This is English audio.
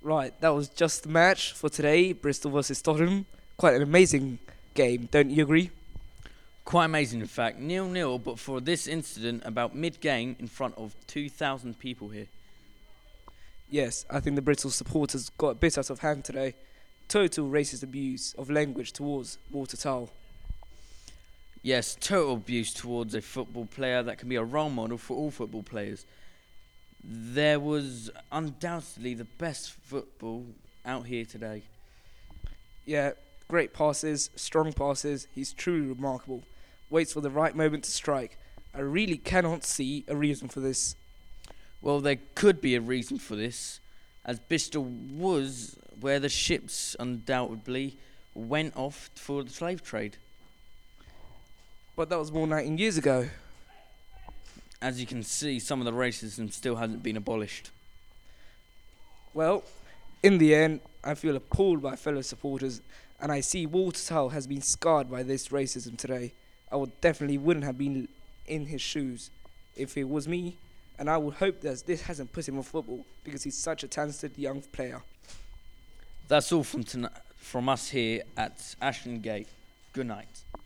Right, that was just the match for today, Bristol versus Tottenham. Quite an amazing game, don't you agree? Quite amazing, in fact. 0-0, but for this incident about mid-game in front of 2,000 people here. Yes, I think the Bristol supporters got a bit out of hand today. Total racist abuse of language towards Walter Towell. Yes, total abuse towards a football player that can be a role model for all football players. There was undoubtedly the best football out here today. Yeah, great passes, strong passes. He's truly remarkable. Waits for the right moment to strike. I really cannot see a reason for this. Well, there could be a reason for this, as Bristol was where the ships undoubtedly went off for the slave trade. But that was more than 19 years ago. As you can see, some of the racism still hasn't been abolished. Well, in the end, I feel appalled by fellow supporters, and I see Walter Towell has been scarred by this racism today. I would definitely wouldn't have been in his shoes if it was me, and I would hope that this hasn't put him off football because he's such a talented young player. That's all from us here at Ashton Gate. Good night.